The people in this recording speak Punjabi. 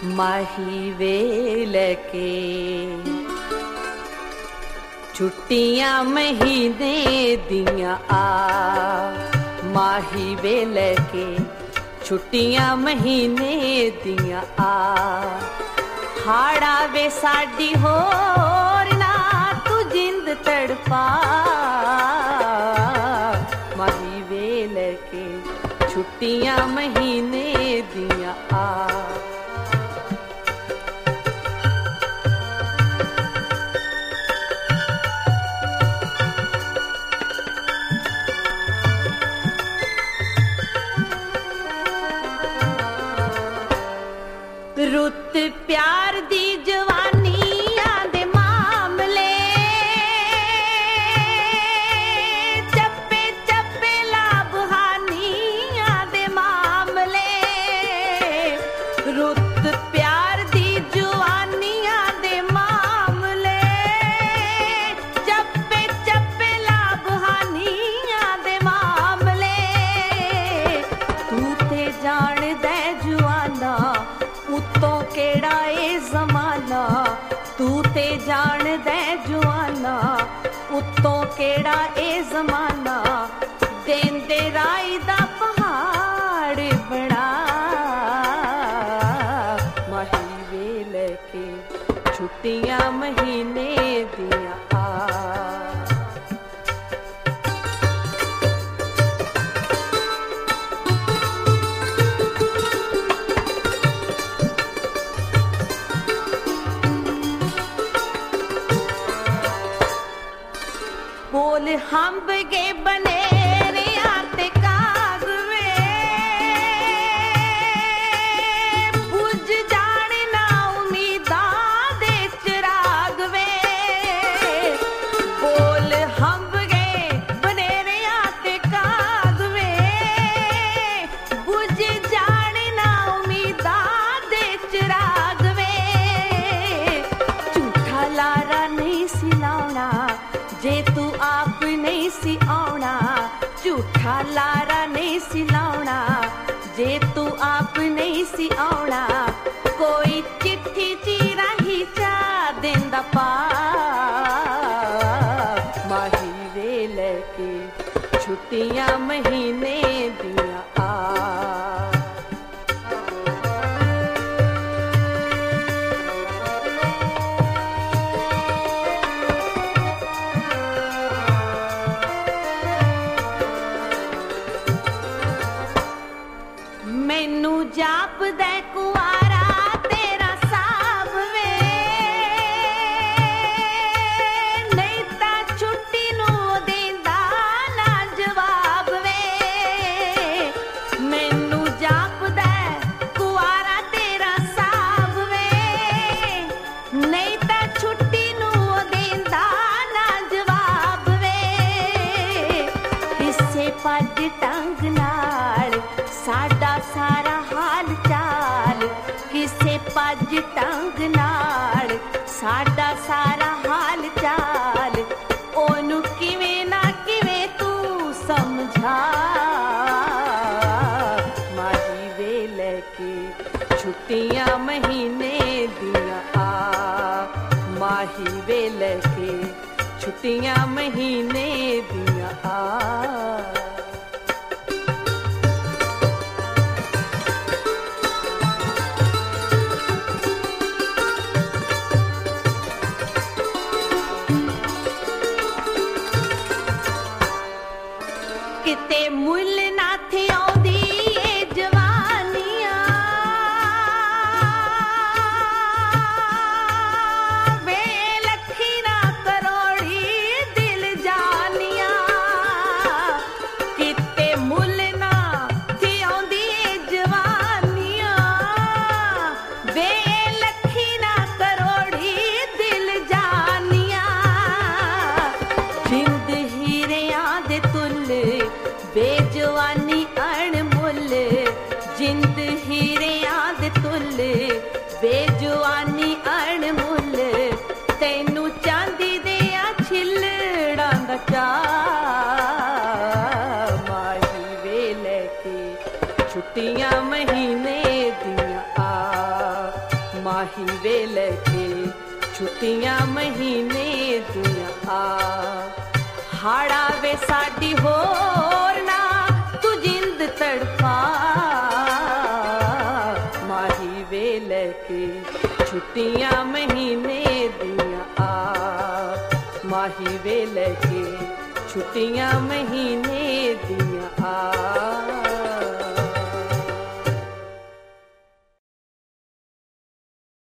ਮਾਹੀ ਵੇਲ ਕੇ ਛੁੱਟੀਆਂ ਮਹੀਨੇ ਦੀਆਂ ਆ, ਮਾਹੀ ਵੇਲ ਕੇ ਛੁੱਟੀਆਂ ਮਹੀਨੇ ਦੀਆਂ ਆ। ਹਾੜਾ ਵੇ ਸਾਡੀ ਹੋਰ ਨਾ ਤੂੰ ਜਿੰਦ ਤੜਪਾ, ਮਾਹੀ ਵੇਲ ਕੇ ਛੁੱਟੀਆਂ ਮਹੀਨੇ ਦੀਆਂ ਆ। ਰੁੱਤ ਪਿਆਰ ਦੀ ਜਵਾਨੀਆਂ ਦੇ ਮਾਮਲੇ, ਚੱਪੇ ਚੱਪੇ ਲਾਭਹਾਨੀਆਂ ਦੇ ਮਾਮਲੇ। ਰੁੱਤ ਪਿਆਰ ਦੀ ਜਵਾਨੀਆਂ ਦੇ ਮਾਮਲੇ, ਚੱਪੇ ਚੱਪੇ ਲਾਭਹਾਨੀਆਂ ਦੇ ਮਾਮਲੇ। ਤੂੰ ਤੇ ਜਾਣਦਾ ਜਵਾਨਾ ਉੱਤੋਂ ਕਿਹੜਾ ਏ ਜ਼ਮਾਨਾ, ਤੂੰ ਤੇ ਜਾਣਦਾ ਜਵਾਨਾ ਉੱਤੋਂ ਕਿਹੜਾ ਏ ਜ਼ਮਾਨਾ। ਦੇਂਦੇ ਰਾਈ ਦਾ ਪਹਾੜ ਬਣਾ, ਮਾਹੀ ਵੇਲ ਕੇ ਛੁੱਟੀਆਂ ਮਹੀਨੇ ਦੀਆਂ ਆ। ਬੋਲ ਹੰਬ ਗਏ ਬਨੇਰਿਆਂ ਤੇ ਕਾਗਵੇ, ਬੁੱਝ ਜਾਣ ਨਾ ਉਮੀਦਾਂ ਦੇ ਚਿਰਾਗ ਵੇ। ਬੋਲ ਹੰਬ ਗਏ ਬਨੇਰਿਆਂ ਤੇ ਕਾਗਵੇ, ਬੁੱਝ ਜਾਣ ਨਾ ਉਮੀਦਾਂ ਦੇ ਚਿਰਾਗ ਵੇ। ਝੂਠਾ ਲਾਰਾ ਨਹੀਂ ਸੀ ਲਾਉਣਾ ਜੇ ਤੂੰ ਆਪ ਨਹੀਂ ਸੀ ਆਉਣਾ, ਝੂਠਾ ਲਾਰਾ ਨਹੀਂ ਸੀ ਲਾਉਣਾ ਜੇ ਤੂੰ ਆਪ ਨਹੀਂ ਸੀ ਆਉਣਾ। ਕੋਈ ਚਿੱਠੀ ਚੀ ਰਾਹੀਂ ਚਾ ਦਿੰਦਾ ਪਾ, ਮਾਹੀ ਵੇਲ ਕੇ ਛੁੱਟੀਆਂ ਮਹੀਨੇ ਦੀਆਂ ਆ। ਮੈਨੂੰ ਜਾਪਦਾ ਕੁਆਰਾ ਤੇਰਾ ਸਾਬ ਵੇ, ਨਹੀਂ ਤਾਂ ਛੁੱਟੀ ਨੂੰ ਦੇਂਦਾ ਨਾ ਜਵਾਬ ਵੇ। ਮੈਨੂੰ ਜਾਪਦਾ ਕੁਆਰਾ ਤੇਰਾ ਸਾਬ ਵੇ, ਨਹੀਂ ਤਾਂ ਛੁੱਟੀ ਨੂੰ ਦੇਂਦਾ ਨਾ ਜਵਾਬ ਵੇ। ਕਿਸੇ ਪੱਜ ਟੰਗ ਨਾਲ ਸਾਡਾ ਸਾਰਾ ਹਾਲ ਚਾਲ, ਕਿਸੇ ਪੱਜ ਟੰਗ ਨਾਲ ਸਾਡਾ ਸਾਰਾ ਹਾਲ ਚਾਲ। ਉਹਨੂੰ ਕਿਵੇਂ ਨਾ ਕਿਵੇਂ ਤੂੰ ਸਮਝਾ, ਮਾਹੀ ਵੇਲ ਕੇ ਛੁੱਟੀਆਂ ਮਹੀਨੇ ਦੀਆਂ ਆ। ਮਾਹੀ ਵੇਲ ਕੇ ਛੁੱਟੀਆਂ ਮਹੀਨੇ ਦੀਆਂ ਆ। ਕਿਤੇ ਮੁੱਲ ਨਾ ਥੇ ਆਉਂਦੀ ਏ ਜਵਾਨੀਆਂ, ਵੇ ਲੱਖੀ ਨਾ ਕਰੋੜੀ ਦਿਲ ਜਾਨੀਆਂ। ਕਿਤੇ ਮੁੱਲ ਨਾ ਥੇ ਆਉਂਦੀ ਏ ਜਵਾਨੀਆਂ, ਵੇ ਲੱਖੀ ਨਾ ਕਰੋੜੀ ਦਿਲ ਜਾਨੀਆਂ। ਜਿੰਦ ਹੀਰਿਆਂ ਦੇ ਤੁੱਲ ਬੇਜਵਾਨੀ ਅਣਮੁੱਲ, ਜਿੰਦ ਹੀਰਿਆਂ ਦੇ ਤੁੱਲ ਬੇਜਵਾਨੀ ਅਣਮੁੱਲ। ਤੈਨੂੰ ਚਾਂਦੀ ਦੇ ਆ ਛਿੱਲੜਾਂ ਦਾ ਚਾਅ, ਮਾਹੀ ਵੇਲ ਕੇ ਛੁੱਟੀਆਂ ਮਹੀਨੇ ਦੀਆਂ ਆ। ਛੁੱਟੀਆਂ ਮਹੀਨੇ ਦੀਆਂ ਆ। ਹਾੜਾ ਵੇ ਸਾਡੀ ਹੋਰ ਨਾ ਤੂੰ ਜਿੰਦ ਤੜਪਾ, ਮਾਹੀ ਵੇ ਲੈ ਕੇ ਛੁੱਟੀਆਂ ਮਹੀਨੇ ਦੀਆਂ ਆ। ਮਾਹੀ ਵੇ ਲੈ ਕੇ ਛੁੱਟੀਆਂ ਮਹੀਨੇ ਦੀਆਂ ਆ।